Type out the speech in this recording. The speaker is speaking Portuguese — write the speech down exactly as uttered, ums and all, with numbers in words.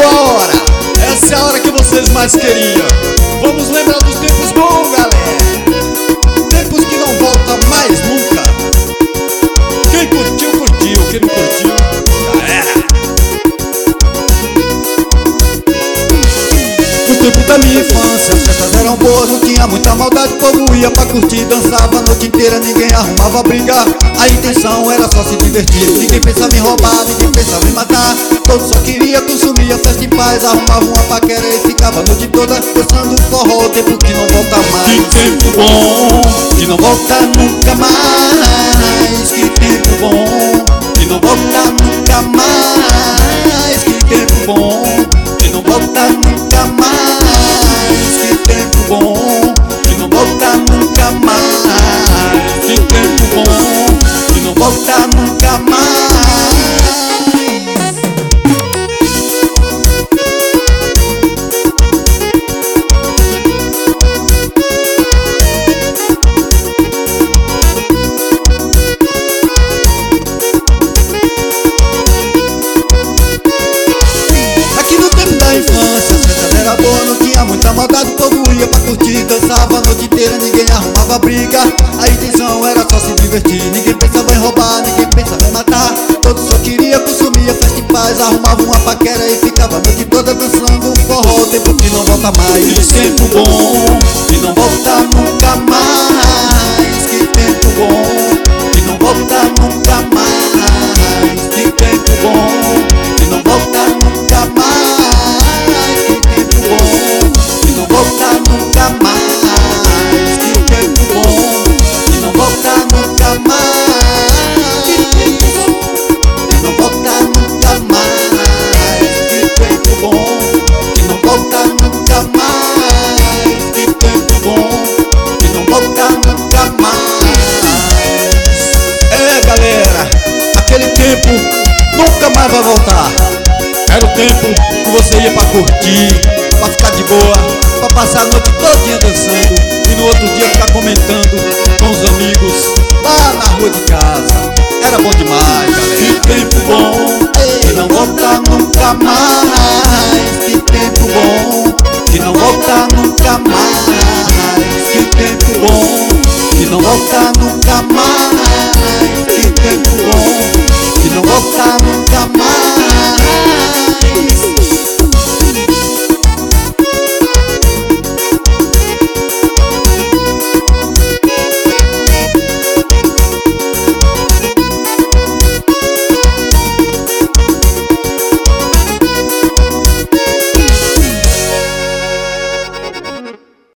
agora, essa é a hora que vocês mais queriam. Vamos lembrar dos tempos bons, galera. Tempos que não voltam mais nunca. Quem curtiu, curtiu. Quem não curtiu, já era. No tempo da minha infância, as festas eram boas, não tinha muita maldade. O povo ia pra curtir, dançava a noite inteira, ninguém arrumava briga. A intenção era só se divertir. Ninguém pensava em roubar, ninguém pensava em matar. Todos só queria consumir a festa em paz. Arrumava uma paquera e ficava a noite toda dançando forró. Tempo que não volta mais. Que tempo bom, que não volta nunca mais. Que tempo bom, que não volta nunca mais. Que tempo bom, que não volta nunca mais. Que tempo bom, que não volta nunca mais. Que tempo bom, que não volta nunca mais. Infância, as festas era boa, não tinha muita maldade. O povo ia pra curtir, dançava a noite inteira, ninguém arrumava briga. A intenção era só se divertir, ninguém pensava em roubar, ninguém pensava em matar. Todos só queria consumir a festa em paz. Arrumava uma paquera e ficava a noite toda dançando forró. Tempo que não volta mais. que tempo bom, que não volta nunca mais. Que tempo bom, que não volta nunca mais. Que tempo bom, que não volta nunca mais. Volta nunca mais. Que tempo bom, que não volta nunca mais. Que tempo bom, que não volta nunca mais. Que tempo bom, que não volta nunca mais. Que tempo bom, que não volta nunca mais. É, galera, aquele tempo nunca mais vai voltar. Era o tempo que você ia pra curtir, pra ficar de boa, pra passar a noite todinha dançando e no outro dia ficar comentando com os amigos lá na rua de casa. Era bom demais, galera. que tempo bom, Que não volta nunca mais. Que tempo bom, que não volta nunca mais. Que tempo bom, que não volta nunca mais.